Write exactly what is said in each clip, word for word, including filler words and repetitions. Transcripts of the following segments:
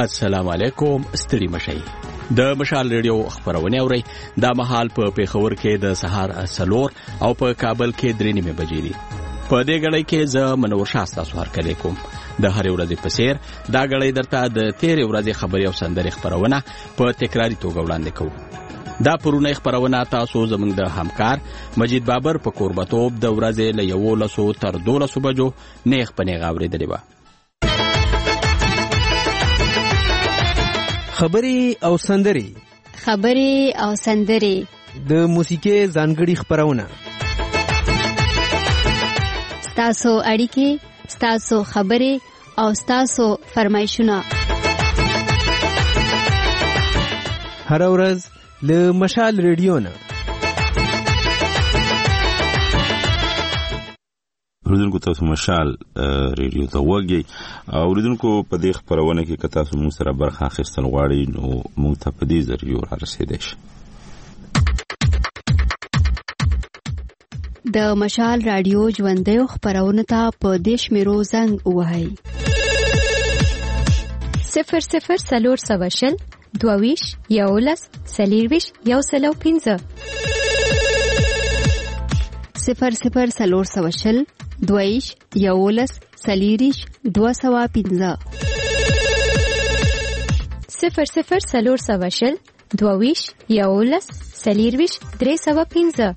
السلام علیکم. ستړي مشئ. د مشال ریډیو خبرونه اوري. دا مهال په پیښور کې د سهار سلور او په کابل کې درې نیمه بجې دي. په دې غړې کې ز منور شاسته سوار کړي کوم. د هر ورځې په سیر دا غړې درته د تیر ورځې خبري او سندري خبرونه په تکراری توګه وړاندې کوو. دا پرونه خبرونه تاسو زموږ د همکار مجید بابر په قربتوب د ورځې له یو لسو تر دولسو بجو نیغ په نیغ اورېدلې و. خبري او سندري خبري او سندري د موسیقي ځانګړي خبرونه ستاسو اړیکې ستاسو خبري او ستاسو فرمایشونه هر ورځ له مشال ریډیو نه. اوریدونکو تاسو مشال ریډیو ته وګورئ. اوریدونکو په دې خبرونه کې که تاسو موږ سره برخه اخیستل غواړئ نو موږ ته په دې ذریعه را رسیدئ شئ. د مشال رادیو ژوندۍ خبرونه ته په دیش میرو زنګ وهاي صفر صفر سلور سواشل دوویش یولس سلیرویش یو سلو پینزه صفر صفر سلور سواشل دویش یولس سلیریش دو سوا پینزه صفر صفر سلور سواشل دوویش یولس سلیرویش درې سوا پینزه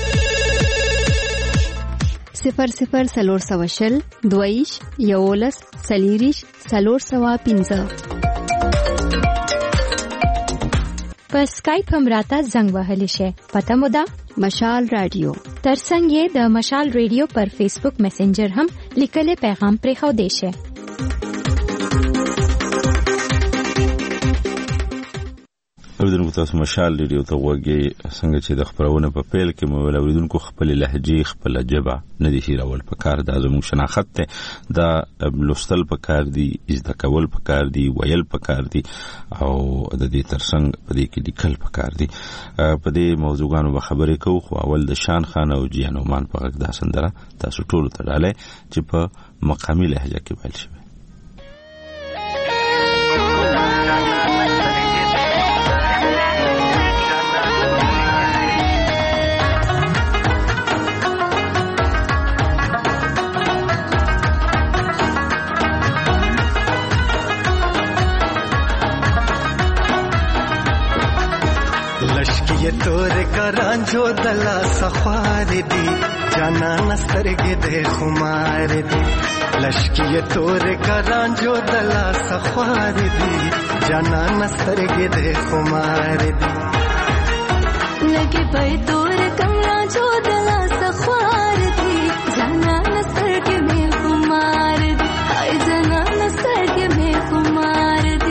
صفر صفر سلور سواشل دویش یولس سلیریش سلور سوا پینزه. په اسکایپ هم راته زنګ وهلی شي. پته مو ده مشال رادیو. ترڅنګ یې د مشال ریډیو پر فیسبوک میسنجر هم لیکلي پیغام پرې خو دی شي. اوریدونکو تاسو مشال ریډیو ته وګورئ. څنګه چې د خبرونه په پیل کې مو ویل اوریدونکو خپل لهجه خپل جبه نه دي هیرول په کار د زموږ شناخت ته دا لوستل په کار دي، زده کول په کار دي، ویل په کار دي او د دې ترڅنګ په دې کې لیکل په کار دي. په دې موضوعګانو به خبرې کوو. خو اول د شان خان او جیانومان په غږ دا سندره تاسو ټول ته ډالۍ چې په مقامي لهجه کې ویل شوی. लश्की तोर करांजो दला सख्वार दी जाना नस्तरगे दे खुमार दी लश्की तोर करांजो दला सख्वार दी जाना नस्तरगे दे खुमार दी लगे पे तोर कमरा जो दला सख्वार दी जाना नस्तरगे में खुमार दी हाय जाना नस्तरगे में खुमार दी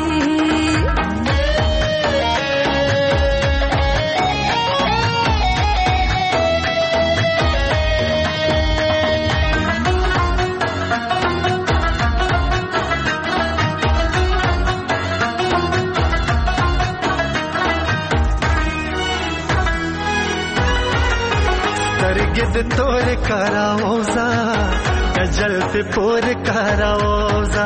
गिद तोर कराओजा गजल पे पोर कराओजा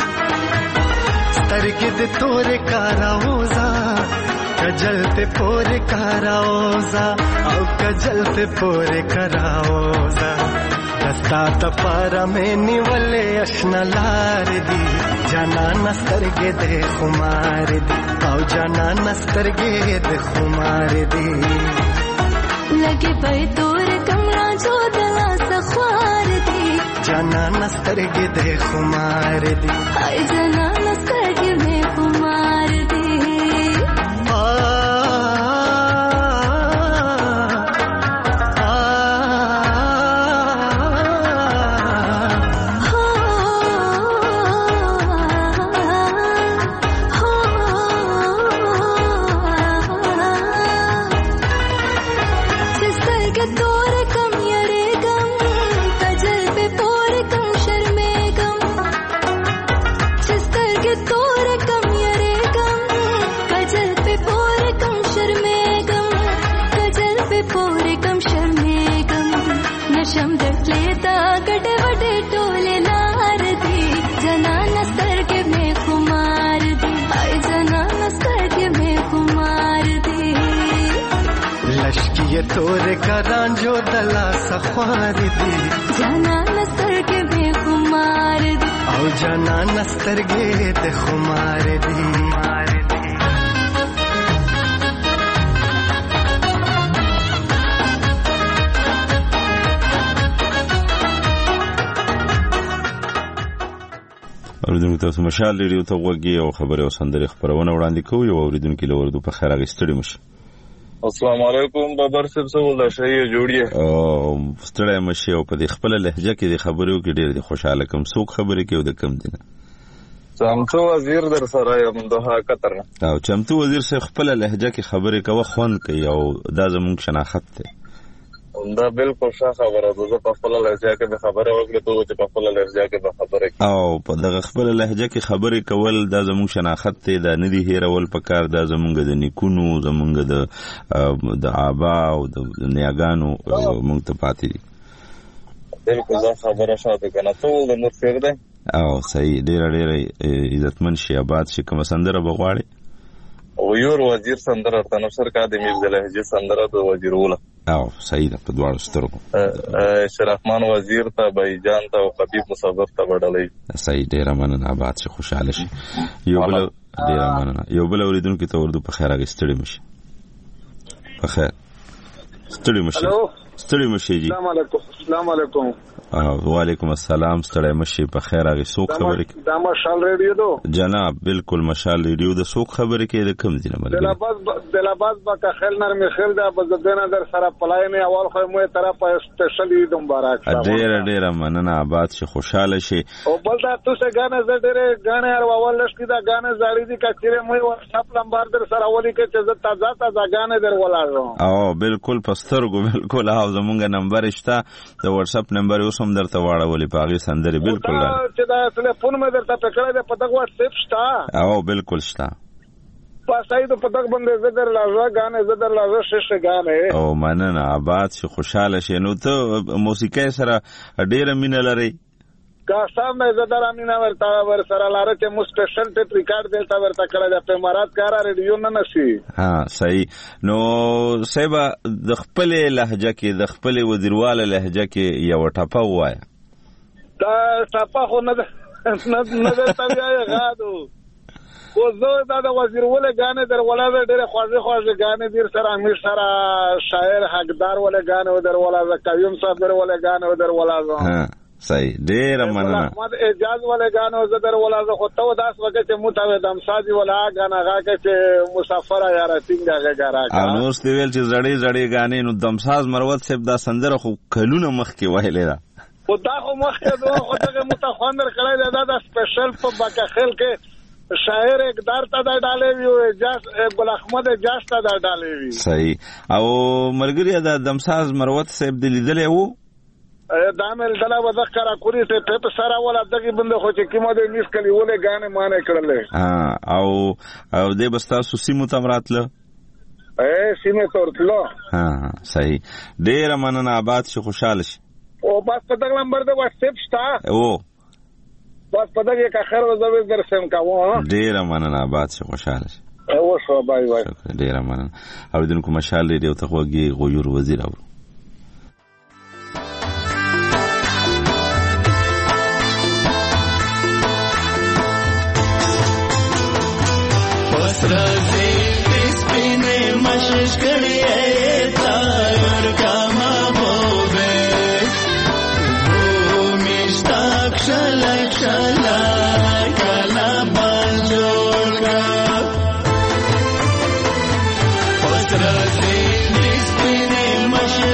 तरगिद तोर कराओजा गजल पे पोर कराओजा और गजल पे पोर कराओजा दस्ता तपारा में निवले अशनलार दी जाना नस्तरगे दे खुमार दी और जाना नस्तरगे दे खुमार दी लगे पे तोर कमरा जो दला सख्वार दी जाना नस्तरगे दे खुमार दी हाय जाना नस्तरगे में खुमार दी आ वडे टोले नार दी जना नस्तर के में खुमार दी ये तोरे करांजो दला सख्वार दी जाना नस्तर के बेखुमार दी او जाना नस्तर गे ते खुमार दी اوریدونکو تاسو مشال ریډیو ته وګورئ او خبره او سندره خبرونه وړاندې کوي او اوریدونکو له ورته په خیر غستړي مشه. السلام علیکم بابر صاحب سوال شي جوړیه او ستړی مشه او په دې خپل لهجه کې د خبرو کې ډېر خوشاله کوم څوک خبرې کوي د کم دینه چمتو وزیر در سره یم دوه قطر او چمتو وزیر سره خپل لهجه کې خبرې کوي خون کوي او دا زموږ شناخت ده دا بالکل ښه خبره ده په خپل لهجه کې خبره وکړه ته چې په خپل لهجه کې خبره او په دغه خپل لهجه کې خبرې کول دا زموږ شناخت دی دا نه دی هیرول پکار دا زموږ د نیکونو زموږ د د آبا او د نیاګانو موږ ته پاتې دي بالکل دا خبره شاته کنه ټول د نور څیر ده او صحیح ډیر ډیر عزتمن شي آباد شي کوم سندره بغواړي او یو وزیر سندره تنوسر کا د میز لهجه سندره د وزیروله او صحیح ده په دواړو سترګو شرفمان وزیر ته بایجان ته او حبیب مصدق ته وړلې صحیح ډیر مننه آباد شي خوشاله شي یو بل ډیر مننه یو بل اوریدونکو ته ورته په خیر غستړي مشي په خیر ستړي مشي ستړي مشي جی السلام علیکم السلام علیکم وعلیکم السلام ستړی مشي په خیر هغه څوک خبرې کوي دا مشال ریډیو دو جناب بالکل مشال ریډیو د څوک خبرې کوي د کوم دینه مله دلاباز دلاباز با کا خیل نرمي خیل دا بزدنه در سره پلای نه اول خو مو طرف سپیشل عید مبارک ډیر ډیر مننه آباد شي خوشاله شي او بل دا تاسو غانه زه ډیر غانه ار اول لشتي دا غانه زاړي دي کچره مو واتساپ نمبر در سره ولي کې چې زه تازه تازه غانه در ولاړم او بالکل پسترګو بالکل او زمونږ نمبر شته د واتساپ نمبر اوسم درته واړولې پاغي سندري بالکل چې دا ټلیفون مې درته پکړې ده په دغه واتساپ شته او بالکل شته پاسای ته په دغه باندې زدر لازم غانه زدر لازم شش غانه او مننه آباد شي خوشاله شي نو ته موسیقي سره ډېر مینه لري کا سامنے زدر امینه ورتا ور سره لاره چې مو سپیشل ټیپ ریکارډ دلته ورته کړی د پمارات کارا ریډیو نه نشي ها صحیح نو سیبا د خپل لهجه کې د خپل وزیرواله لهجه کې یو ټاپه وای دا ټاپه خو نه نه نه تاوی غادو خو زه دا د وزیرواله غانه در ولاده ډېر خوازه خوازه غانه دیر سره امیر سره شاعر حقدار ولا غانه در ولاده قیوم صاحب در ولا غانه در ولاده ها صحیح ډیر مننه احمد اجازه ولا غانو زدر ولا زه خو ته داس وکړه چې متاوي دم سازي ولا غانا غاکه چې مسافر یاره څنګه غاګرا او نو ستویل چې زړې زړې غانې نو دمساز مروت صاحب دا سندره خو کلونه مخ کې وایلې دا او دا خو مخ کې دوه خو دغه متخوندر کړی دا د سپیشل په باکه خل کې شاعر اقدار ته دا ډالې وی اجاز ګل احمد اجاز ته دا ډالې وی صحیح او مرګري دا دمساز مروت صاحب د لیدلې وو دامل دلا وذکر کوری ته په سره ولا دغه بند خو چې کیمه د انګلیس کلی ولې غانه مانه کړلې ها او او دې بستا سوسیمو تمراتله اے سیمه تورتلو ها صحیح ډیر مننه آباد شي خوشاله شي او بس په دغه نمبر د واتساپ شتا او بس په دغه کا خیر وزوي درسم کاوه ډیر مننه آباد شي خوشاله شي او شو بای بای ډیر مننه او دونکو مشال ریډیو ته وګي غویر وزیر او رازی سپینه مشش کړی تا ور کا محبوبه بو مشتاق شلا شلا کلا بجوړا رازی سپینه مشش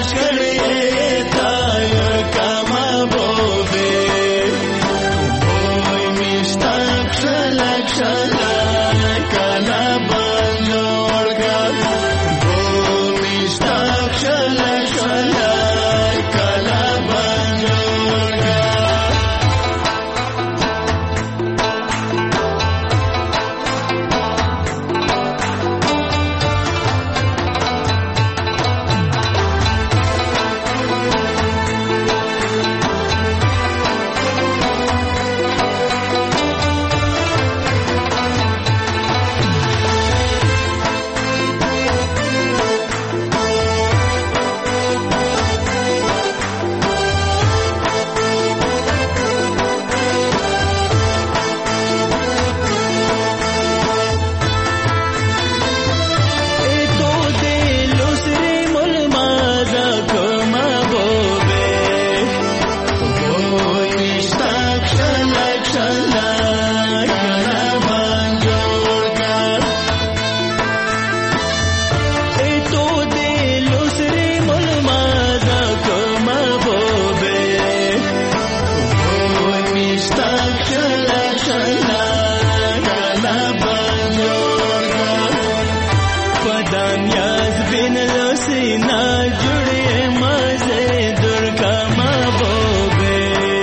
बिन लोसीना जुड़े मजे दुर्गा महबूबे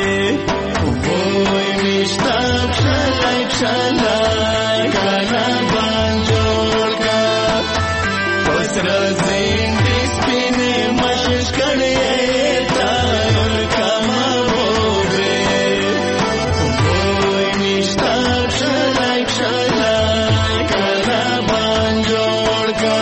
वो मिश्ताक शलाक शलाक काला बांजोड़ का उसरा जिंदगी स्पिने मशश करे तारुल का महबूबे वो मिश्ताक शलाक शलाक काला बांजोड़ का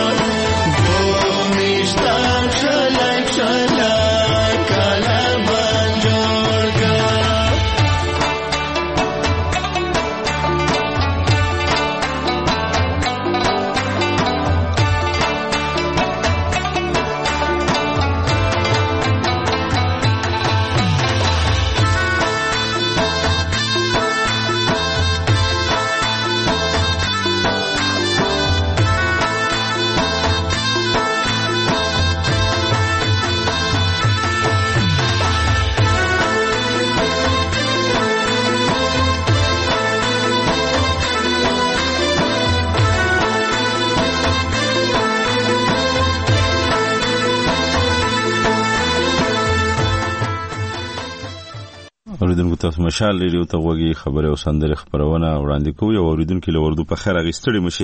اوریدونکو تاسو مشال ریډیو ته وګورئ خبره او سندره خبرونه وړاندې کوي او اوریدونکو له وردو په خیر اغستړي مشي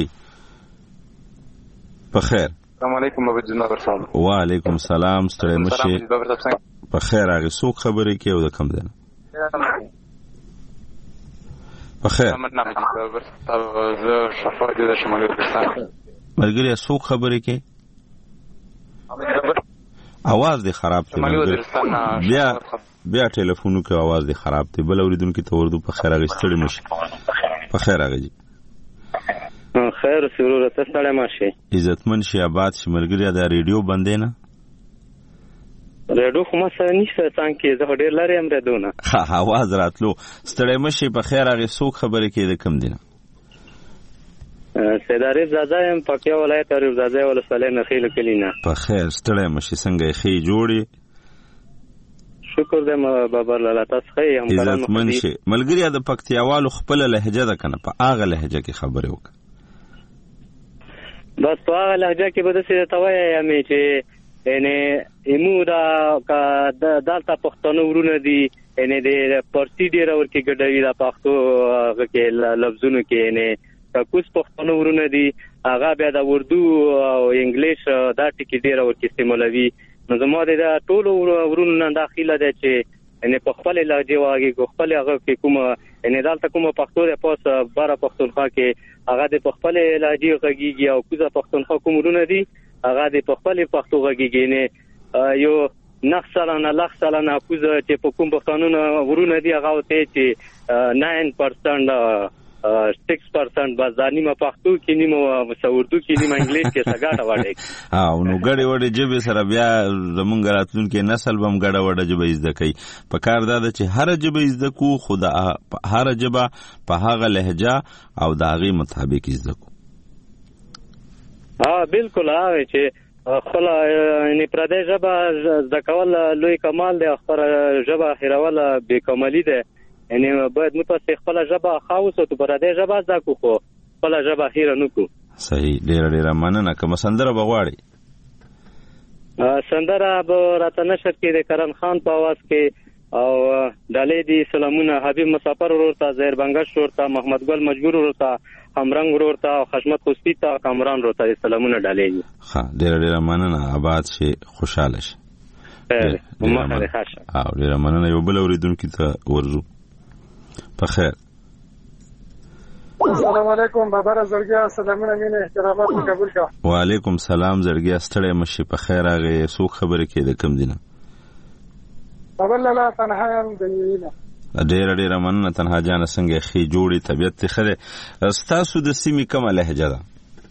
په خیر. السلام علیکم بابا جناب صاحب. وعلیکم السلام ستړي مشي په خیر اغه څوک خبرې کوي او د کم ده په خیر. زه شفاعت د شمال افغانستان ملګری څوک خبرې کوي आवाज دې خراب دی بیا بیا ټلیفونو کې आवाज دې خراب دی بل اوریدونکو ته وردو په خیر اغستړي مشي په خیر اغه جی خیر سرور ته ستړي ماشي عزتمن شي آباد شي ملګری دا ریډیو بندې نه ریډیو خو ما سره نشته څنګه زه ډېر لارې هم ردونه ها आवाज راتلو ستړي مشي په خیر اغه څوک خبرې کوي د کم دینه سیداری زاده ام پکیا ولایت او زاده ولسوالۍ نخیل کلینا په خیر ستړی مشي څنګه خې جوړي شکر دې بابا لاله تاسو خې هم عزت منشي ملګری د پکتیاوالو خپل لهجه ده کنه په اغه لهجه کې خبرې وک بس په اغه لهجه کې بده سي توای یمه چې انه ایمودا کا دالتا پښتون ورونه دي انه د پرتی ډیر اور کې ګډوي دا پښتو کې لفظونه کې انه کوس پښتون ورونه دي هغه بیا د اردو او انګلیش دا ټکی ډیر اور کې استعمالوي نو زموږ د ټول ورونو نه داخله ده چې ان په خپل لهجه واګي خپل هغه کې کومه ان دالته کومه پښتو ده پوس بار پښتونخوا کې هغه د خپل لهجه غږیږي او کوزه پښتونخوا کوم ورونه دي هغه د خپل پښتو غږیږي نه یو نخسلانه لخسلانه کوزه چې په کوم پښتونونو ورونه دي هغه ته چې نو پرسنټ six percent بازانی ما پښتو کې نیمه وسوردو کې نیمه انګلیش کې سګاټه وړي ها نو ګړې وړې جبه سره بیا زمونږ راتلونکو نسل بم ګړه وړه جبه زده کوي په کار دا چې هر جبه زده کو خدا هر جبه په هغه لهجه او داغي مطابق زده کو ها بالکل هغه چې خلا ان پردې جبه زده کول لوی کمال دی خبر جبه هیرول به کمالي ده یعنی باید متوسط خپل ژبه خاصه تو پردې ژبه زده کو خو خپل ژبه هیر نه کو صحیح ډیر ډیر مننه کوم سندره بغواړي سندره به راته نشر کې د کرن خان په आवाज کې او ډالې دي سلامونه حبیب مسافر ورته زهر بنگش ورته محمد ګل مجبور ورته همرنګ ورته خشمت خوستی ته کامران ورته سلامونه ډالې دي ها ډیر ډیر مننه آباد شي خوشاله شي مخه ښه او ډیر مننه یو بل اوریدونکو ته ورزو په خیر. السلام علیکم بابا زړګیا سلامونه مینه احترامات قبول کا وعلیکم السلام زړګیا ستړی مشي په خیر هغه څوک خبرې کوي د کم دینه بابا لاله تنها یم د نینا ډیر ډیر مننه تنها جان څنګه خې جوړي طبيعت خره ستاسو د سیمې کومه لهجه ده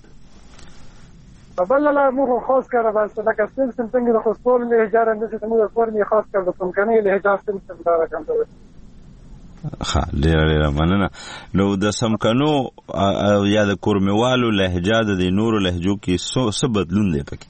بابا لاله مو خاص کړه بس لکه سیم سم څنګه د خپل لهجه رنده چې موږ فورمي خاص کړو کوم کنه لهجه سم سم دا راکم ها ډیر ډیر مننه نو د سمکنو یا د کورمیوالو لهجه د نورو لهجو کې څه بدلون دی پکې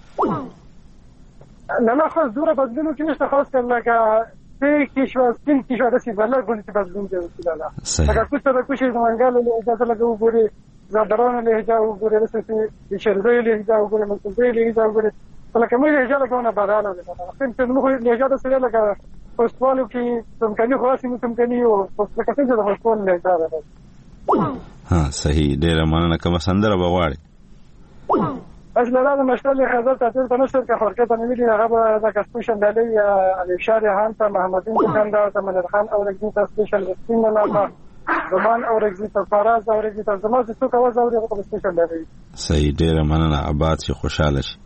نه نه خاص دوره بدلون کې نشته خاص کړه لکه کې شو سپین کې شو د سی بلل غونډه بدلون دی وسیله لکه کوڅه د کوشش منګل له اجازه لګو ګوري زادرانو لهجه وګورې داسې د شرزیو لهجه وګورې ملتزیو لهجه وګورې لکه موږ لهجه لکونه بدله ده څنګه زموږ لهجه داسې ده لکه پښتوالو کې څمکني خو هسې مو څمکني او لکه څنګه د پښتون لهجه ده ها صحیح ډېره مننه کومه سندره به غواړې اصلا لازم اشتغل خزر تعطيل تنشر كحركات نميلي غابة ذاك سبيشال دالي الإبشار هانتا محمدين كندا تمنى الخان أو رجيتا سبيشال بسين لنا زمان أو رجيتا فراز أو رجيتا زمان سوكا وزا أو رجيتا سبيشال دالي صحیح ډېره مننه آباد شي خوشاله شي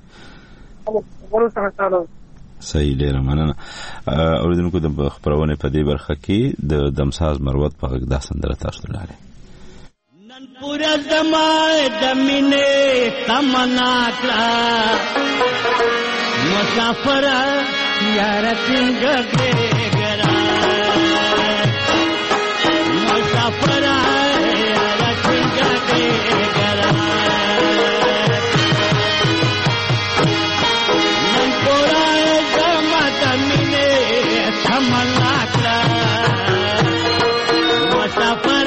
صحیح ډېره مننه اوریدونکو د خبرونه په دې برخه کې د دمساز مروت په غږ دا سندره تاسو ته لاره پورا زمای دمینه تمنا کړه مسافر یار څنګه ګرا مسافر یار څنګه ګرا نن پورا زمای دمینه تمنا کړه مسافر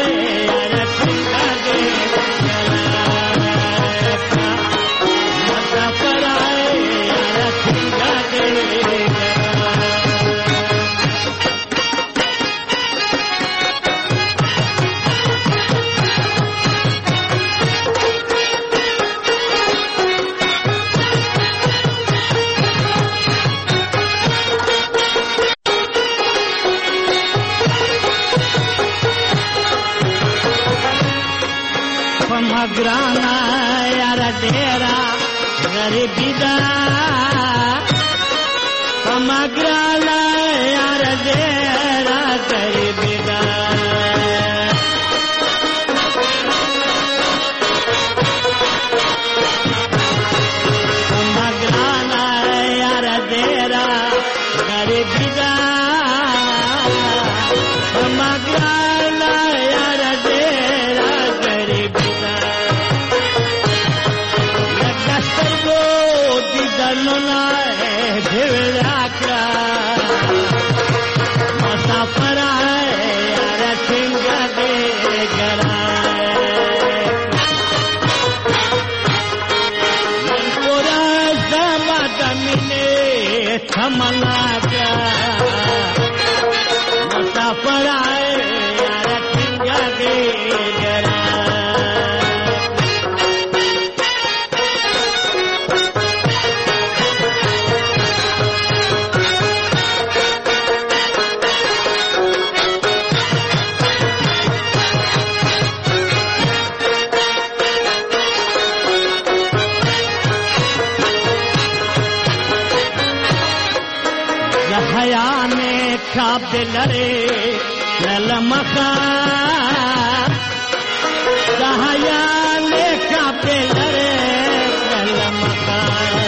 graana yara dera garibi da pamagrana yara dera garibi da pamagrana yara dera garibi da pamagrana yara dera garibi da Nona bhevda kya musafir yaar thinga de gara pura zamadamine thamna kya musafir yaar thinga de gara Kabelare lalamaka dahayale kabelare lalamaka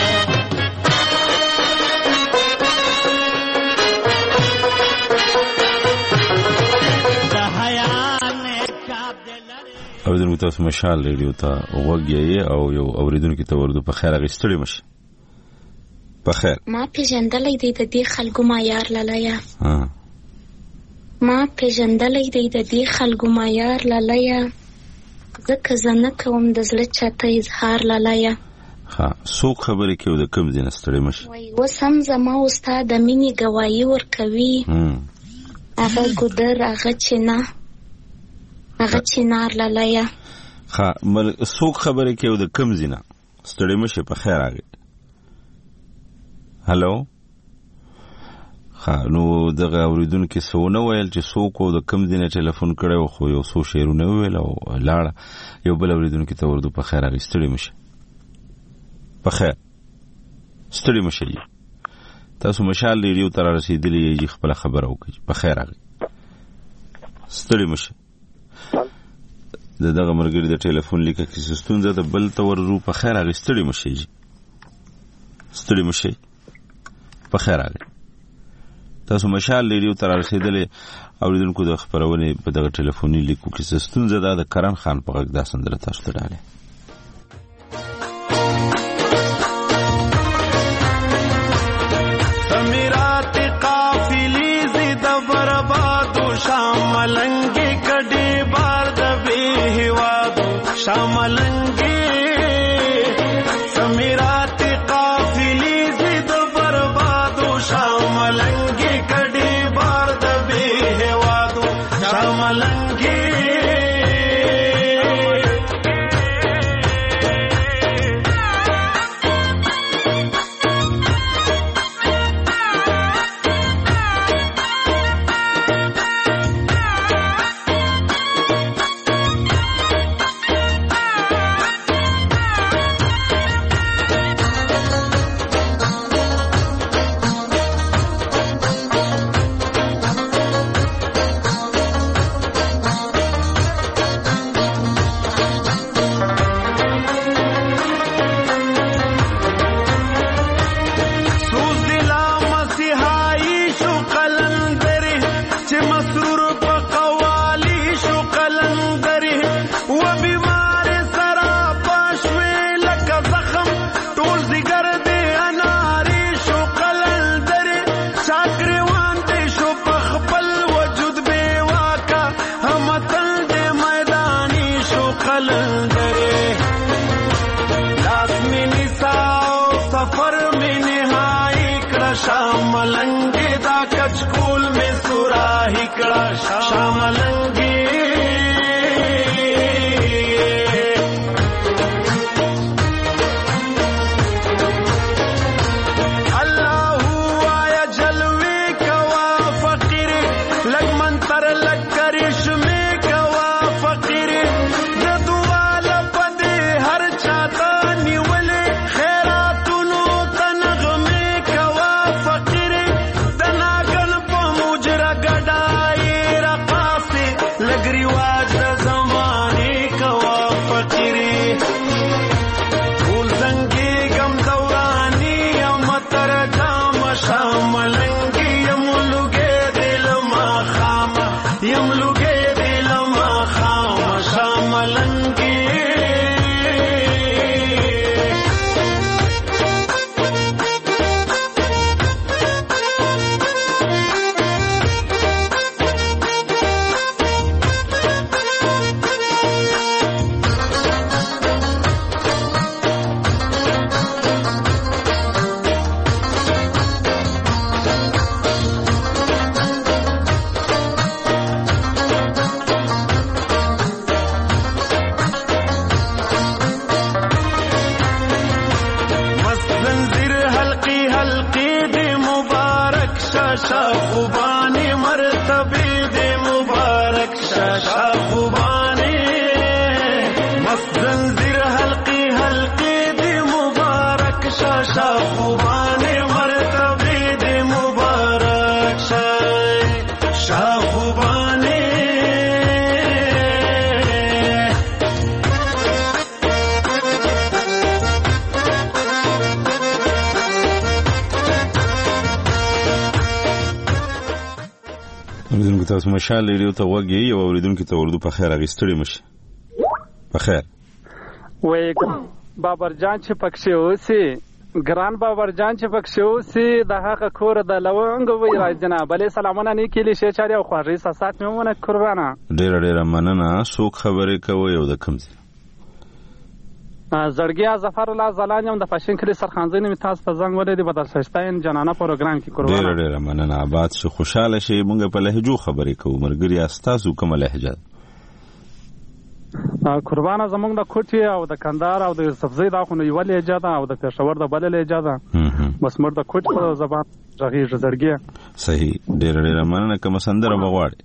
dahayale kabelare اوریدونکو تاسو مشال ریډیو ته وګورئ او یو اوریدونکو ته ورته په خیر غوښتلی مشه په خیر ما پیژندلې دی د دې خلکو معیار لالایا ها ما پیژندلې دی د دې خلکو معیار لالایا ځکه زنه کوم د زړه چاته اظهار لالایا ها سو خبرې کې د کوم ځای نستړی مشه وای وسم زما استاد د مینې گواہی ورکوي هغه ګدر هغه چینا هغه چینار لالایا ها مل سو خبرې کې د کوم ځای نستړی مشه په خیر راغی هلو ها نو دغه اوریدونکو سونه ویل چې څوک د کم دینه ټلیفون کړو خو یو څو شیرونه ویل او لاړ یو بل اوریدونکو ته ورته په خیر راستړی مشه په خیر ستړي مشه تاسو مشال ریډیو تر رسیدلی یی خپل خبر او کوي په خیر راغی ستړي مشه دغه مرګری د ټلیفون لیکه کې ستونزه د بل تور رو په خیر راغی ستړي مشه ستړي مشه په خیر راغی تاسو مشال ریډیو تر رسیدلی اوریدونکو د خبرونه په دغه ټلیفوني لیکو کې ستونزه د کرن خان په غږ د سندره تاسو ته ډاله سمیرات قافلی زید برباد شام ملنګ کډي بار د به هوا اوریدونکو تاسو مشال ریډیو ته وګورئ او اوریدونکو ته ورته په خیر اغستړي مشه په خیر وای بابر جان چې پکښې اوسي ګران بابر جان چې پکښې اوسي د هغه کور د لونګ وای را جناب علي سلامونه نه کلی شي چاري او خوږی سات مې مونږه قربانه ډېر ډېر مننه څوک خبرې کوي او د کوم ځای زړګیا ظفر الله زلان یم د پښین کلی سرخانځنې می تاسو ته زنګ ولې دی بدل شستاین جنانه پروګرام کې قربانه ډېر ډېر مننه آباد شي خوشاله شي مونږ په لهجو خبرې کوو مرګري استاسو کوم لهجه قربانه زمونږ د کوټي او د کندهار او د سبزی دا خو نه یو لهجه ده او د پېښور د بل لهجه ده بس مر د کوټ په زبان غږی زړګیا صحیح ډېر ډېر مننه کوم سندره بغواړي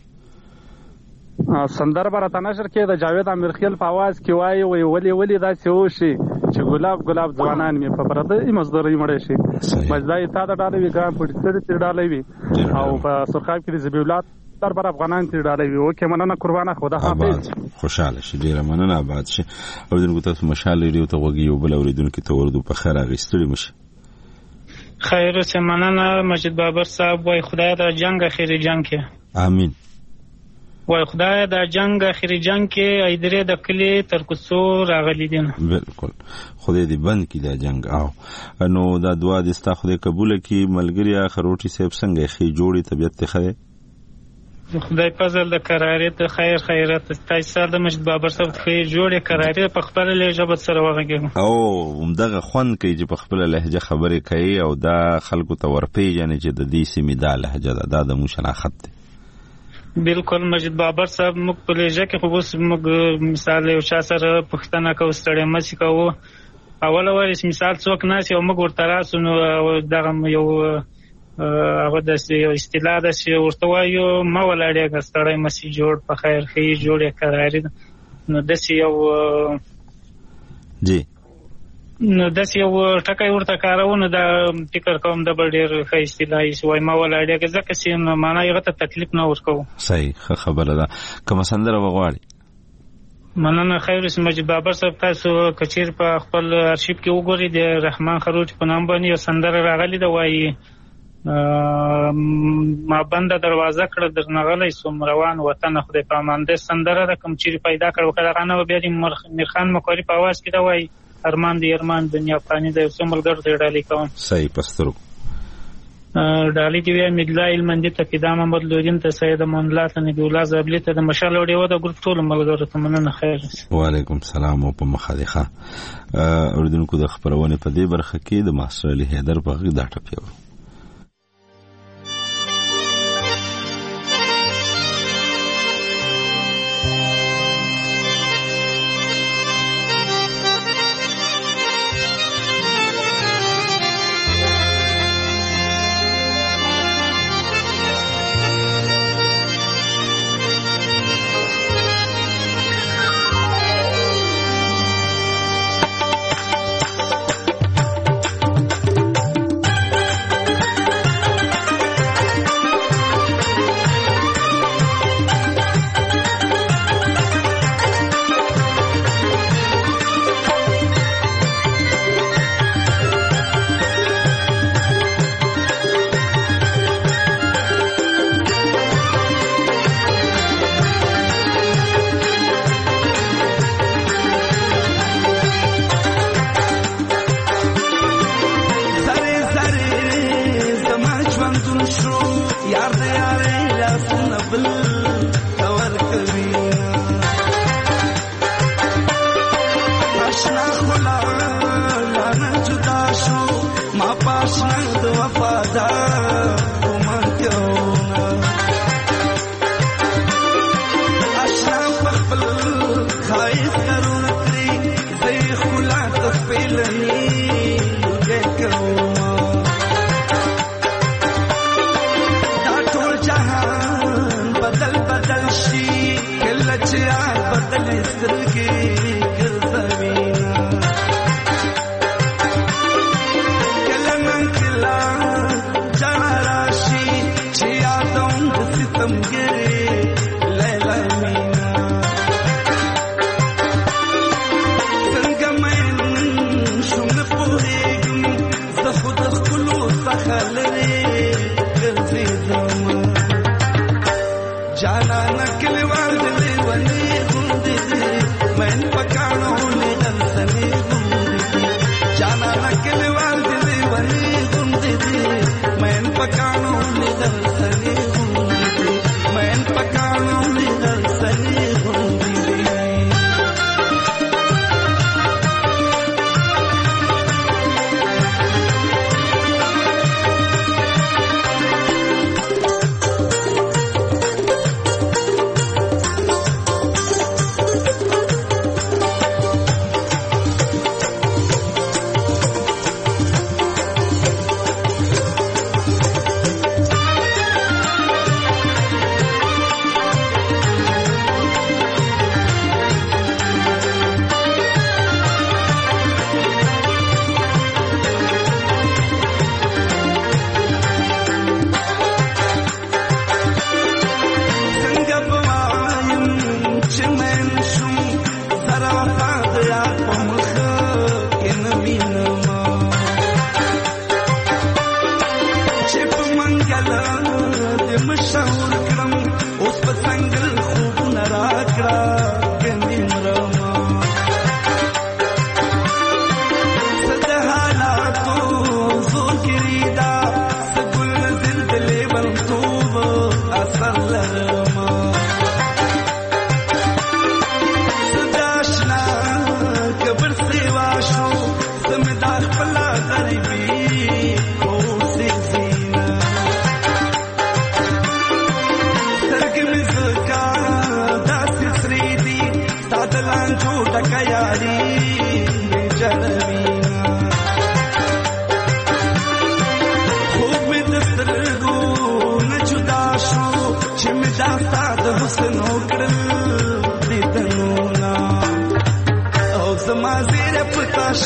سندر برته نشر کې د جاوید امیر خیل په आवाज کې وایي وی ولی ولی دا چې وشي چې ګلاب ګلاب ځوانان می په پرده ای مزدوري مړې شي مزدای تا د ډالې وی ګرام پټ سره تیر ډالې وی او په سرخاب کې د زبیولات در بر افغانان تیر ډالې وی اوکې مننه قربانه خدا حافظ خوشاله شي ډیره مننه آباد شي اوریدونکو تاسو مشال ریډیو ته وګورئ او بل اوریدونکو ته ورته په خیر اغستړي مشه خیر اوسه مننه مجید بابر صاحب وای خدای د جنگ اخیری جنگ کې امين وای خدای د جنگ اخیری جنگ کې ایدره د کلی تر کوڅو راغلی دي بالکل خدای دې بند کړي دا جنگ او نو دا دعا دې ستا خدای قبول کړي ملګری خروټي صاحب څنګه خې جوړي طبيعت ته خې خدای فضل د قرارت خیر خیرت تاسو د مجید بابر صاحب خې جوړي قرارت په خپل لهجه سره وغږیږي او همدغه خوان کوي چې په خپل لهجه خبرې کوي او دا خلکو ته ورپېژني چې د دې سیمې دا لهجه ده دا د مو شناخت ده بالکل مجید بابر صاحب موږ په لهجه کې خو اوس موږ مثال یو چا سره پښتنه کوو ستړی مسی کوو اوله وایي مثال څوک ناسي او موږ ورته راسو نو دغه یو هغه داسې یو اصطلاح ده چې ورته وایو ما ولاړېږه ستړی مسی جوړ په خیر ښې جوړ یې قراري نو داسې یو جی نو داسې یو ټکی ورته کاروو نو دا فکر کوم د بل ډېر ښه اصطلاح یې وایي ما ولاړېږه ځکه چې معنا هغه ته تکلیف نه ورکوو صحیح ښه خبره ده کومه سندره وغواړي مننه خیر اوسه مجید بابر صاحب تاسو که چېر په خپل ارشیف کې وګورئ د رحمان خروټي په نام باندې یو سندره راغلې ده وایي ما بنده دروازه کړه درنغلی سوم روان وطن خدای په امان ده سندره ده کوم چېرې پیدا کړه وکړه هغه نه بیا د میرخان مقاري په اواز کې ده وایي ارمان دی ارمان دنیا فانی ده څو ملګرو ته ډالۍ کوم صحیح پسترو ډالۍ دی ویا مدلا علمندی ته فدا محمد لودین ته سید منلات نبی الله زابلی ته د مشال وړي و د ګروپ ټول ملګرو ته مننه خیر وعلیکم السلام او په مخالخه اوریدونکو د خبرونه په دې برخه کې د ماستر علي حیدر په غږ دا ټپیو Janara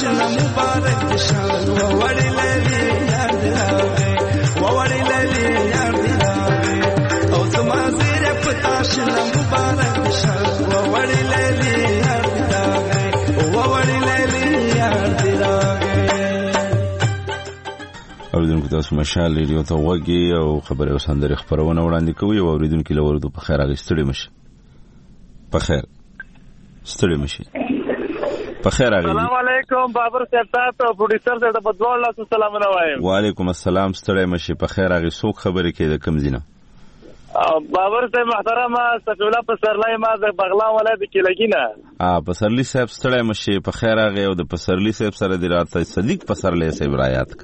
شنه مبارک شان و وړي لري یار دی راغی و وړي لري یار دی راغی او زما زیره پتا شنه مبارک شان و وړي لري یار دی راغی و وړي لري یار دی راغی. اوریدونکو تاسو مشال ریډیو ته وګورئ او خبره او سندري خبرونه وړاندې کوي او اوریدونکو لورو په خیر اغستړي مشه په خیر ستړي مشه په خیر اغلی. السلام علیکم بابر صاحب تاسو پروډوسر صاحب ته بدوال الله سلامونه وایم. وعلیکم السلام ستړي مشه په خیر اغلی. څوک خبرې کوي د کم زینه؟ بابر صاحب محترم صفی الله پسرلی ما د بغلان ولایت کې لګینا. ا پسرلی صاحب ستړي مشه په خیر اغلی او د پسرلی صاحب سره د راته صدیق پسرلی صاحب رایات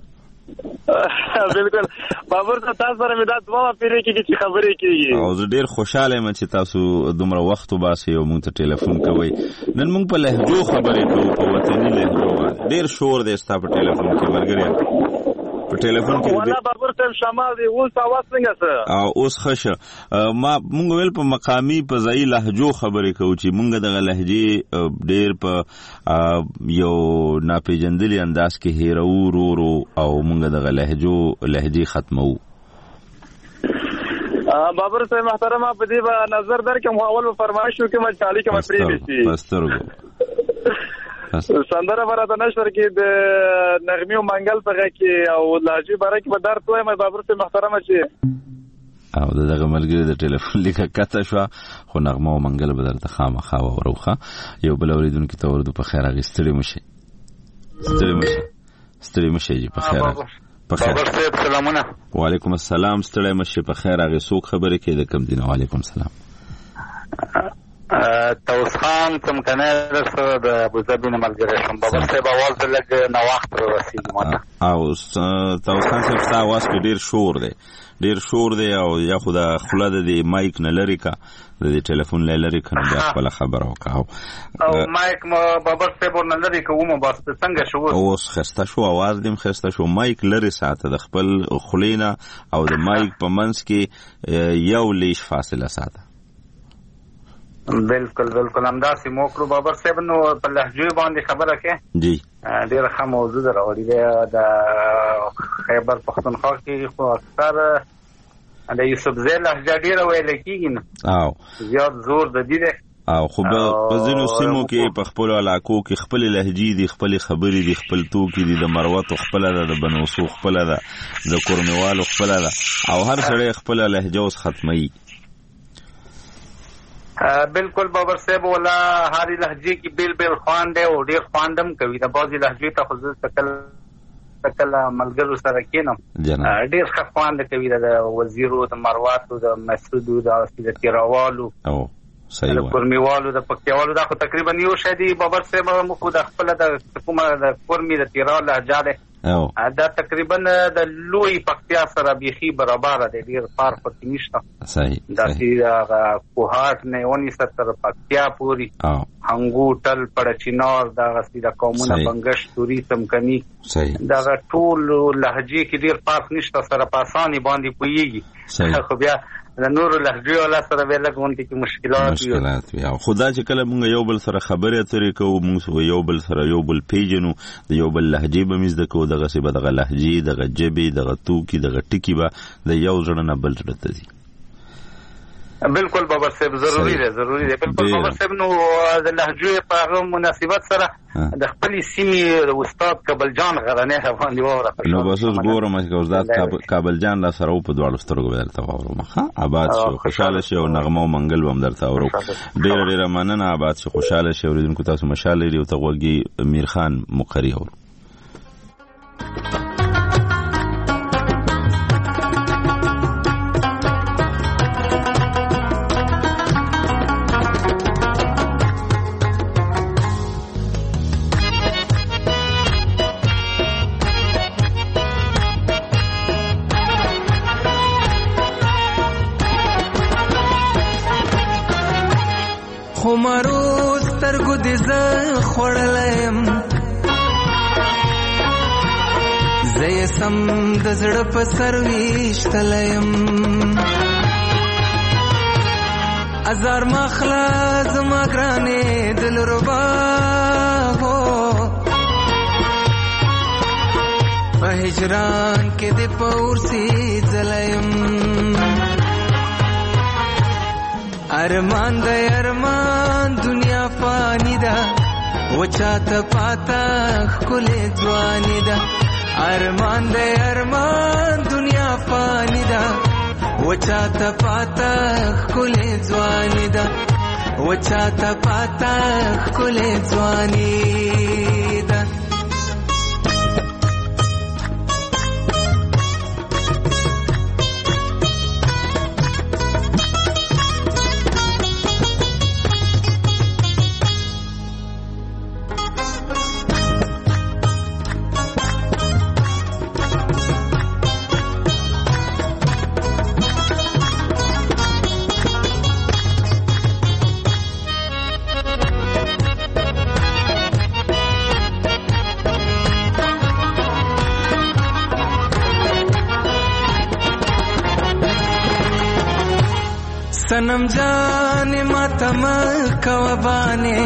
بالکل بابر تاسو سره مې دا دوا پیری کې چې خبرې کیږي او زه ډیر خوشاله یم چې تاسو دومره وخت وباسئ او مونږ ته ټلیفون کوئ. نن مونږ په لهجو خبرې کوو په وطني لهجو. ډیر شور دی ستا په ټلیفون کې مرګریا په ټلیفون کې والله بابر صاحب شمال دی اوس اواز څنګه سره او اوس خشه ما مونږ ویل په مقامی په ځای لهجو خبرې کوو چې مونږ دغه لهجې ډیر په یو ناپېژندلي انداز کې هیرو ورو او مونږ دغه لهجو لهجې ختمو. بابر صاحب محترم په دې باندې نظر درکم اول فرمایش وکم چې علي کوم پری دي پسترګو سندره برته نشور کې د نغمه او منګل په کې او لاجی بره کې په درته وایم بابر صاحب محترم چې او دغه ملګری د ټلیفون لیکه کته شو خو نغمه او منګل به درته خامخا وروخه. یو بل اوریدونکو ته ورته په خیر اغستړي مشه ستړي مشه ستړي مشه جی په خیر په خیر. بابر صاحب سلامونه. وعلیکم السلام ستړي مشه په خیر اغه څوک خبرې کوي د کم دینه؟ وعلیکم السلام. توس خان څم کنه سره د ابوظبي نه ملګری شم. بابر صاحب आवाज لګ نو وخت رسیدي ماته او توس خان صاحب تاسو आवाज کې ډیر شور دی ډیر شور دی او یا خدا خله د مایک نه لری کا د ټلیفون نه لری کنه بیا خپل خبر وکاو او مایک ما بابر صاحب نه لری کوم بس څنګه شو اوس خسته شو आवाज دیم خسته شو مایک لری ساته د خپل خلینا او د مایک په منځ کې یو لیش فاصله ساته. بالکل بالکل همداسې موکرو بابر صاحب نو په لهجوی باندې خبره کې جی ډېر ښه موضوع ده راوړې ده د خیبر پښتونخوا کې خو اکثر د یوسفزۍ لهجه ډېره ویل کېږي نه او زیات زور د دې دی او خو په ځینو سیمو کې په خپلو علاقو کې خپلې لهجې دي خپلې خبرې دي خپل توکي دي د مروتو خپله ده د بنوسو خپله ده د کورموالو خپله ده او هر سړی خپله لهجه اوس ختموي. بالکل بابر صاحب ولا هاري لهجه کې بیل بیل خوان دی او ډیر خواندم کوي د بازي لهجه ته خو تکل تکل ملګرو سره کېنم ډیر ښه خواند کوي د وزیرو د مرواتو د مسعودو د تیراوالو او صحیح د کورمیوالو د پکتیوالو دا خو تقریبا یو شدي بابر صاحب مخ د خپل د کومه د کورمی د تیراو لهجه ده دا تقریبا د لوی پکتیا سره بيخي برابر دی ډیر فرق پکې نشته. صحیح دا چې کوهات نه ونی ستر پکتیا پوری هنګو ټل پړچینار دا غسي د قومونه بنگش توري تمکني دا ټول لهجه کې ډیر فرق نشته سره په اساني باندې پويږي خو بیا د نور لهجه ولا سره ویل کوونکی کې مشکلات مشکلات وي او خدا چې کله مونږ یو بل سره خبرې اترې کوو مونږ یو بل سره یو بل پیژنو د یو بل لهجه به مزد کوو دغه څه به دغه لهجه دغه جبې دغه توکي دغه ټکی به د یو ځړ نه بل ځړ ته دي. بالکل بابر صاحب ضروری دی ضروری دی بالکل بابر صاحب نو د لهجه په مناسبت سره د خپل سیمې استاد کابل جان غرانه باندې وره نو بس اوس ګورم چې استاد کابل جان لا سره په دوه سترګو درته وورم ها آباد شو خوشاله شو نغمه او منګل هم درته وورم ډیر ډیر مننه آباد شو خوشاله شو اوریدونکو تاسو مشاله لري او تغوږی امیر خان مقری اور خمارو سترګو دې زه خوړلم زه یې سم د زړه په سر ویشتلم ازار مخلا زما ګرانې دلربا هو په هجران کې د پورسي ځلایم ارمان د ارمان دنیا فانی ده وچاته پاتا خلې ځواني ده ارمان د ارمان دنیا فانی ده وچاته پاتا خلې ځواني ده وچاته پاتا خلې ځواني ده सनम जाने मातम कवबाने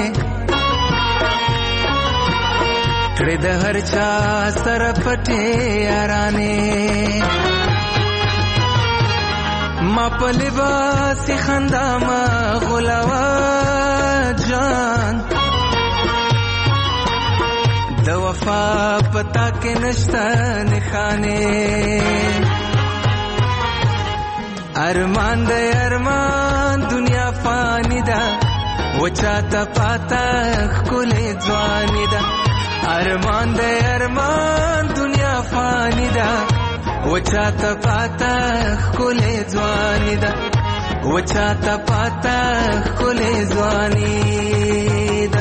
कड़े द हर चा सर पटे याराने माँ पलिबासी खंदा मा गुलावा जान द वफा पता के नश्ता निखाने अरमान दे अरमान दुनिया फानी दा वचाता पाता खुले जवानी दा अरमान दे अरमान दुनिया फानी दा वचाता पाता खुले जवानी दा वचाता पाता खुले जवानी दा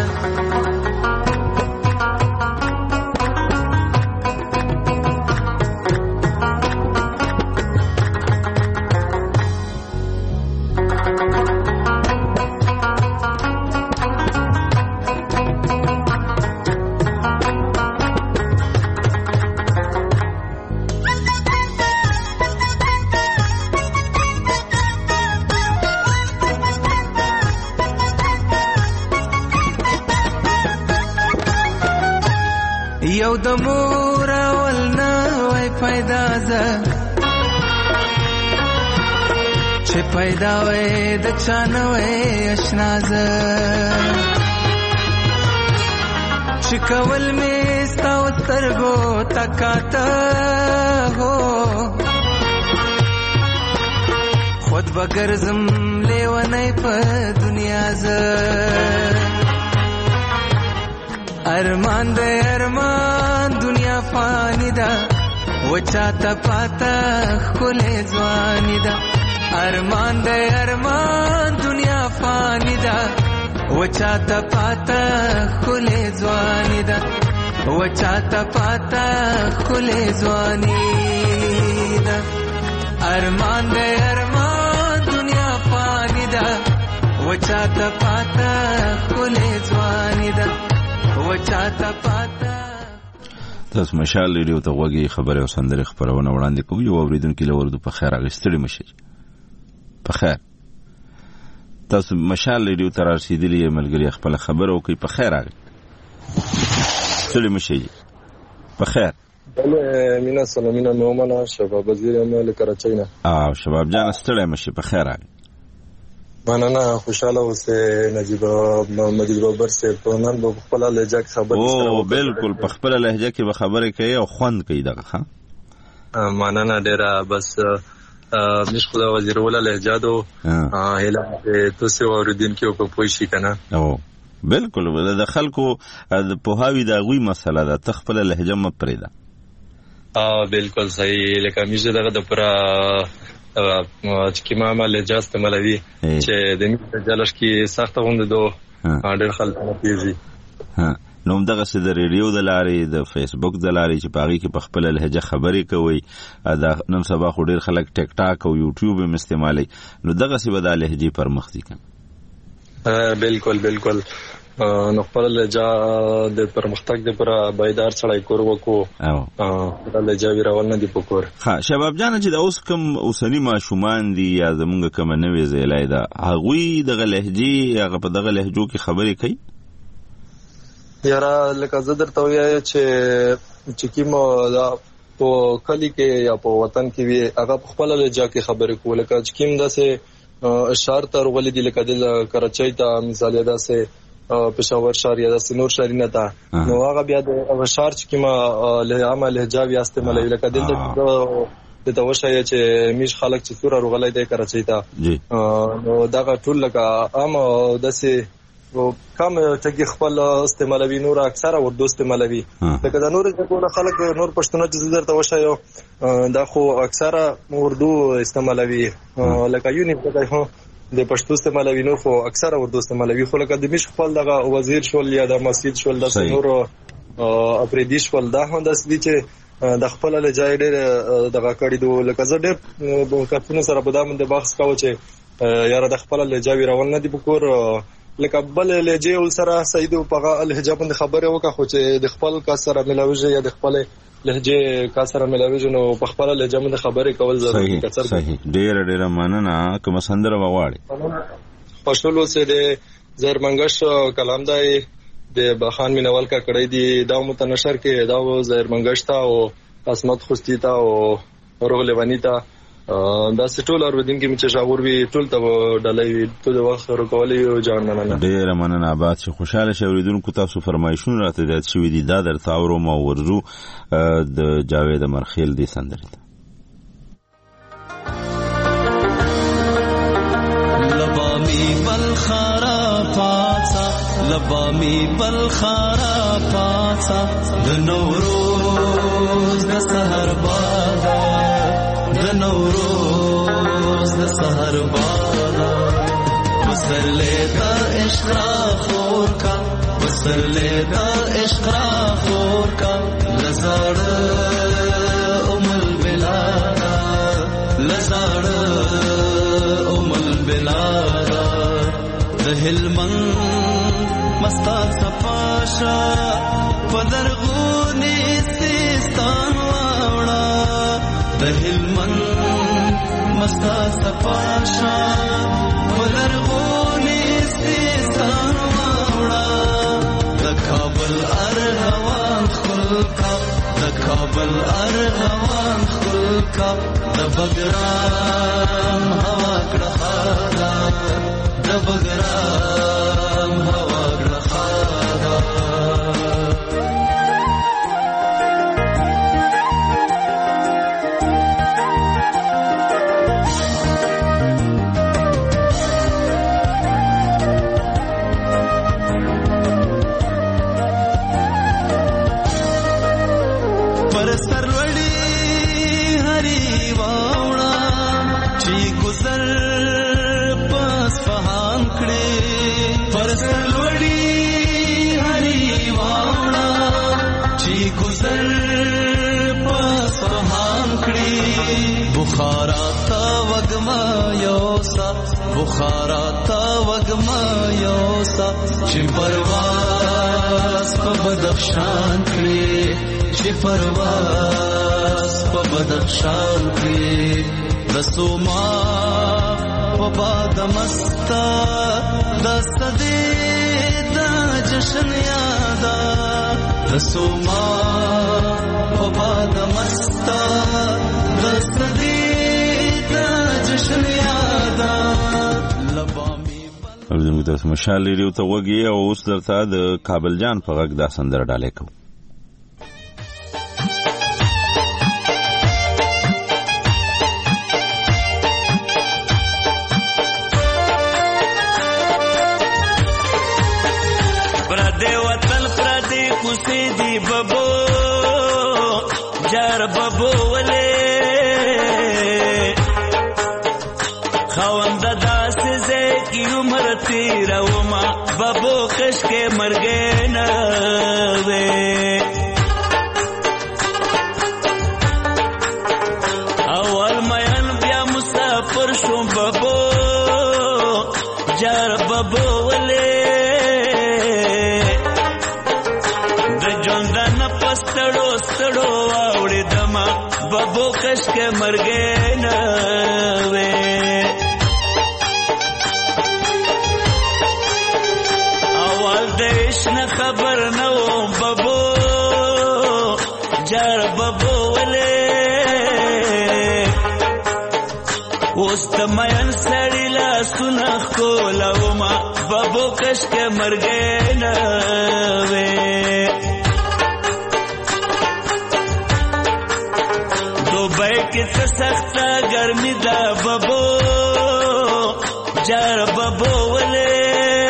یو د مور اول نه وای پیدا ز چې پیدا وای د چانه وای آشنا ز چې کول می ستاو سترګو تکاته هو خود بګرزم لیونی په دنیا ز अरमान दे अरमान दुनिया फानी दा वचाता पाता खुले जवानी दा अरमान दे अरमान दुनिया फानी दा वचाता पाता खुले जवानी दा वचाता पाता खुले जवानी दा अरमान दे अरमान दुनिया फानी दा वचाता पाता खुले जवानी दा تاسو مشال ریډیو ته وګورئ خبره او سندره خبرونه وړاندې کوي او اوریدونکو له ورته په خیر اغستړي مشي په خیر تاسو مشال ریډیو ته رسیدلی ملګری خپل خبر او کوي په خیر اغ ستړي مشي په خیر بله مینا سلامینا نومانا شباب وزیر امال کراچۍ نه اه شباب جان ستړي مشي په خیر اغ مننه خوشاله اوسه نجیب مجید بابر سے پرونن په خپل لهجه کې خبرې سره او بالکل په خپل لهجه کې به خبرې کوي او خوند کوي دغه ها مننه ډیره بس مش خدا وزیر ولا لهجه دو هله تاسو اوریدون کې په پوي شي کنه او بالکل د خلکو د پوهاوی د غوي مسله ده تخپل لهجه م پرېدا اه بالکل صحیح لکه میزه دغه د پرا چې کیما مال جاست ملوي چې د جلش کې سخت غوند دو ډېر خلک پیږي ها نو دغه سره د ریډیو د لارې د فیسبوک د لارې چې پاغي کې په خپل لهجه خبرې کوي دا نن سبا خو ډېر خلک ټیک ټاک او یوټیوب هم استعمالي نو دغه سره د لهجې پر مخ دي کنه بالکل بالکل نو خپل لهجه د پرمختګ د پر بایدار سړی کور وکړو او د لهجه ویرول نه دی پکور ها شباب جان چې د اوس کوم اوسنی ماشومان دي یا زمونږ کوم نوې زیلای دا هغوی د لهجې هغه په دغه لهجو کې خبرې کوي یاره لکه زه درته وایم چې چې کوم دا په کلی کې یا په وطن کې وي هغه خپل لهجه کې خبرې کول کچ کیم داسې اشعار تر غولې دي لکه د کراچۍ ته مثال دا سه پېښور شهر یا د نور شهرونه ته نو هغه بیا د اشعار چې کیما له عامه لهجه بیا استعمالوي لکه د د توشای چې میش خلک چې سور غولې د کراچۍ ته نو دا ټول لکه عام داسې کم ټکی خپل استعمالوي نور اکثره اردو استعمالوي لکه د نور ټول خلک نور پښتون چې زړه ته وشایو دا خو اکثره اردو استعمالوي لکه یونی په هو د پښتو استعمالوي نور خو اکثره اردو استعمالوي خو لکه د مش خپل دغه وزیر شول یا د مسجد شول د نور اپریدیش ول دا هم د سدي چې د خپل لجای ډېر دغه کړي دو لکه زه ډېر کتنه سره په دامن د بحث کاوه چې یاره د خپل لجاوي راول نه دی پکور لکه بل لهجه ول سره سید په لهجه باندې خبره وکړه خو چې د خپل کا سره ملاوي یا د خپل لهجه کا سره ملاوي نو په خپل لهجه باندې خبره کول ضروري دي کثر صحیح ډیر ډیر مننه کوم سندره وغواړي پښتو سه د زرمنګش کلام دای د بخان مینوال کا کړی دی دا متنشر کې دا زرمنګش تا او اسمت خوستی تا او روغ لوانی تا دا سټول اوردین کې چې شاور وی ټول ته ډلې ته د وخت ورکولې او ځان مننه ډیر مننه آباد چې خوشاله شوریدونکو تاسو فرمایشونه راته د شوې دي دا در تاورو ما ورزو د جاوید مرخیل دی سندره لبامی بلخارا پاتا لبامی بلخارا پاتا د نوروز د سحر بادا د نوروز د سحر بادا وسرلې دا عشق را خور کا وسرلې دا عشق را خور کا لزړ ام البلادا لزړ ام البلادا د هلمند مستا صفاشا پدرغونی سیستان واوړه د هلمند مستا صفاشا ولرغونی سیستان واوړه د کابل ارغوان خلکا د کابل ارغوان خلکا د بګرام هوا کړه خالا د بګرام هوا کړه خالا بخارا تا وگما یوسا بخارا تا وگما یوسا چی پرواز پا بدخشان کری چی پرواز پا بدخشان کری رسوما پا باد مستا دست دی دا جشن یادا رسوما پا باد مستا دست دی اوردونکو تاسو مشال ریډیو ته وګورئ او اوس درته د کابل جان په غږ دا سندره ډالۍ کوم پردې وطن پردې کوسې دی ببو جار ببو ولې تیرا وما بابو کش کے مر گئے نوے اول مین بیا مسافر شو بابو جار بابو ولے د جوندن پستړو ستړو واوړې دما بابو کش کے مر گئے نوے خبر نو بابو جار بابو ولے اوس ته مین سړی لاسونه ښکلومه ببو کشکې مرګې نه وې دوبۍ کې څه سخته ګرمي ده ببو جار ببو ولې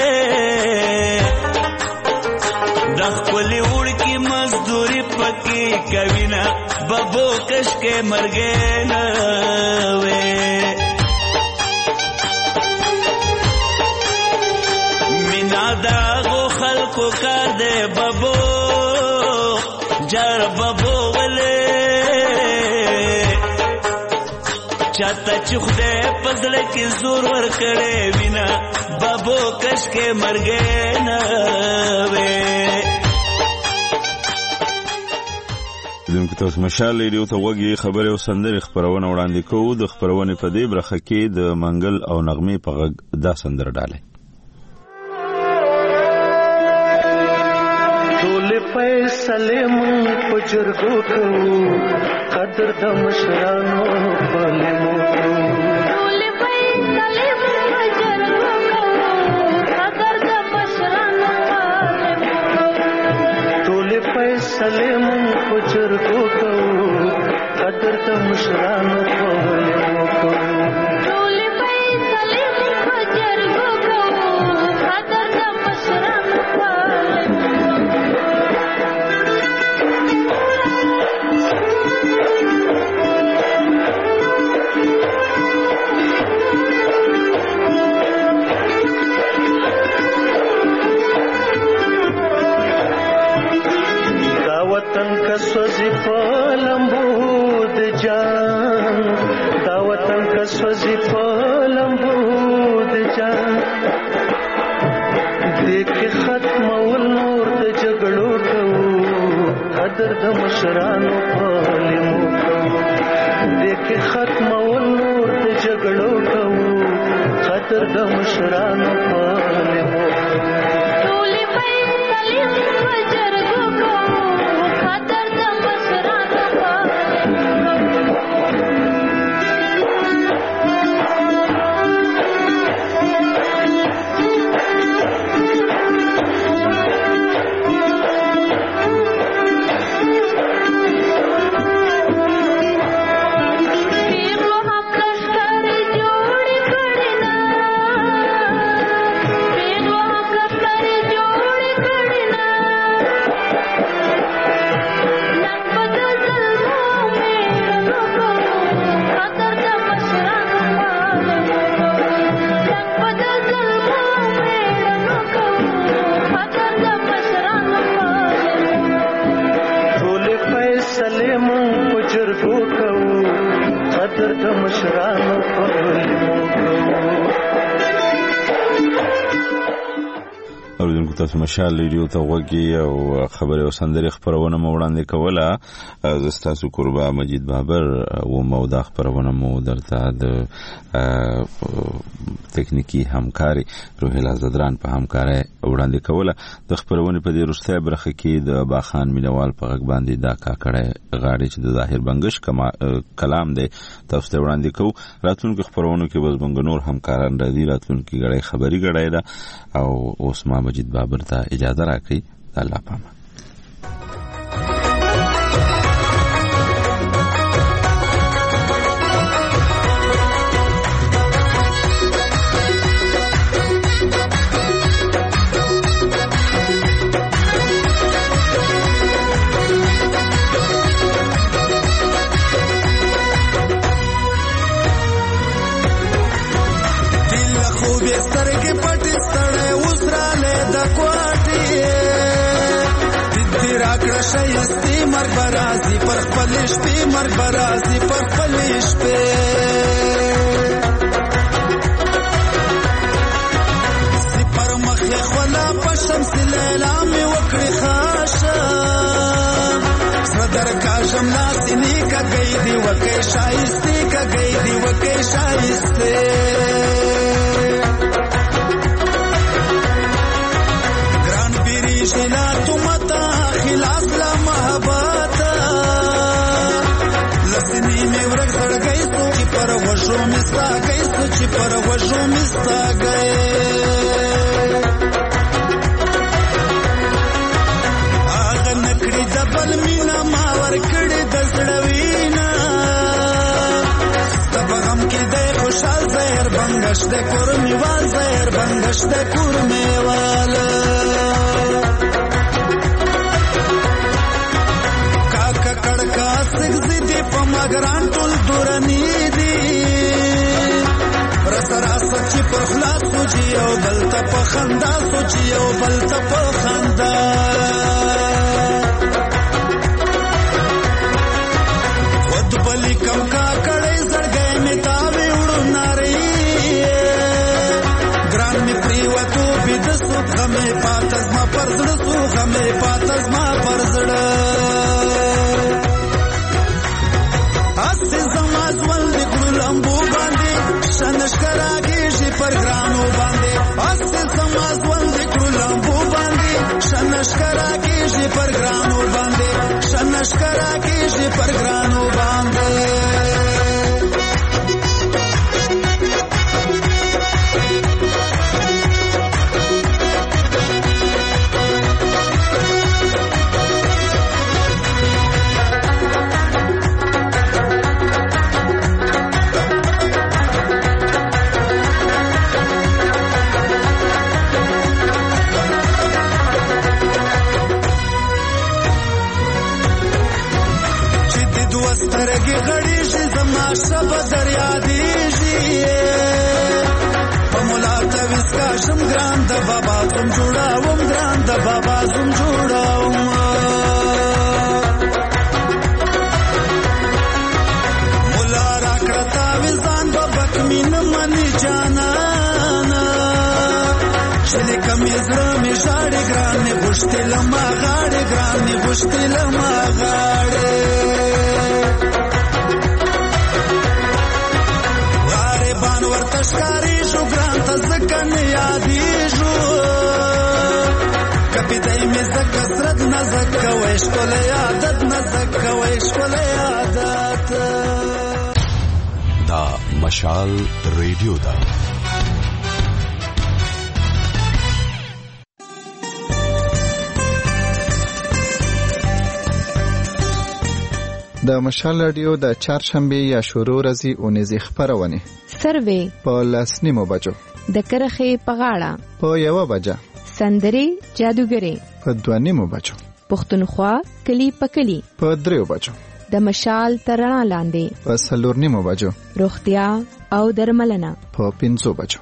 د خپلې وړکې مزدوري پکې کوي نه ببو کشکې مرګې نه وې مینا د هغو خلکو کار دی ببو جار ببو ولې چاته چې خدای په زړه کې زور ورکړی وي نه ببو کشکې مرګې نه وې دونکو تاسو مشال ریډیو ته وګورئ خبرې او سندرې خبرونه وړاندې کوو د خبرونې په دې برخه کې د منګل او نغمې په غږ دا سندره ډالې ټول فیصلې مون په جرګو کوو قدر د مشرانو په لمو ټول فیصلې مون په جرګو کوو قدر د مشرانو په لمو ټول فیصلې مون په جرګو کوو قدر د مشرانو په لمو ټول فیصلې مون په جرګو کوو قدر د مشرانو په وطن کا سوزی پلمبو د جان دا وطن کا سوزی پلمبو د جان دیکھ ختم ول نور د جګړو کوو قدر د مشرانو په لمو کوو دیکھ ختم ول نور د جګړو کوو قدر د مشرانو په لمو ټول فیصلې په جرګو کوو قدر د مشرانو په تاسو مشال ریډیو ته وګورئ او خبرې او سندرې خبرونه مو وړاندې کوله زستاسو قربا مجید بابر و مودا خبرونه مو درته د تکنیکی همکاري روحیلا زدران په همکاري وړاندې کوله د خبرونه په دې وروستۍ برخه کې د باخان مینوال په غږ باندې دا کاکړه غاړي چې د ظاهر بنگش کلام دی تاسو ته وړاندې کوو راتلونکو خبرونو کې وزبنګ نور همکاران راځي راتلونکو غړي خبري غړي دا او اوسما مجید بابر ته اجازه راکړي الله پامان شایستی مرگ برازی پر خپلش پی مرگ برازی پر خپلش پی سی پر مخی خولا پشم سی لیلا می وکڑی خاشا سردر کاشم ناسی نیکا گئی دی وکی شایستی کا گئی دی وکی شایستی گران پیری شنا تمتا خلاص لا محبتا لسنی میں ورگ سڑ گئی تو کی پر وشو میں مستا گئی سچ پر وجو مستا گئی آغا نکڑی دبل مینا ماور کڑی دزڑوینا تب غم کی دے خوشحال زہر بنگش دے کرمی وال زہر بنگش دے کرمی وال کاکا کڑکا سگزی دی پا مگران تول دورنی دی رسرا سچی پر خلاص سوچی او بلتا پا خندا سوچی او بلتا پا خندا خود بلی کم کا کڑی زر گئے متاوی اڑو ناری گران می پریوتو بیدسو غمی پاتز ما پرزڑسو غمی پاتز ما پرزڑ اسی زماز والدی گلو لمبو باندی شنشکراگی جی پر گرانو باندی اسی زماز والدی گلو لمبو باندی شنشکراگی جی پر گرانو باندی شنشکراگی جی پر گرانو باندی سترگی غڑی شی زما شب دریا دیجی پمولا تویس کا شم گران دا بابا تم جوڑاوم گران دا بابا تم جوڑاوم مولا راکڑتا ویزان بابک مین منی جانانا شلی کمی زرمی شاڑی گرانی گوشتی لما غاڑی گرانی گوشتی لما غاڑی بانور تشکاری شو گران تا زکن یادی شو کپی دای می زک سرد نزک ویش کل یادت نزک ویش کل یادت دا مشال ریڈیو دا د مشال رادیو د چهارشنبه یا شروع ورځې اونیزې خپرونه سروې په لسنیمو بجو د کرخې په غاړه په یوه بجه سندري جادوګري په دوه نیمو بجو پښتونخوا کلی په کلی په دریو بجو د مشال ترڼا لاندې په څلور نیمو بجو روغتیا او درملنه په پنځو بجو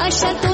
راشه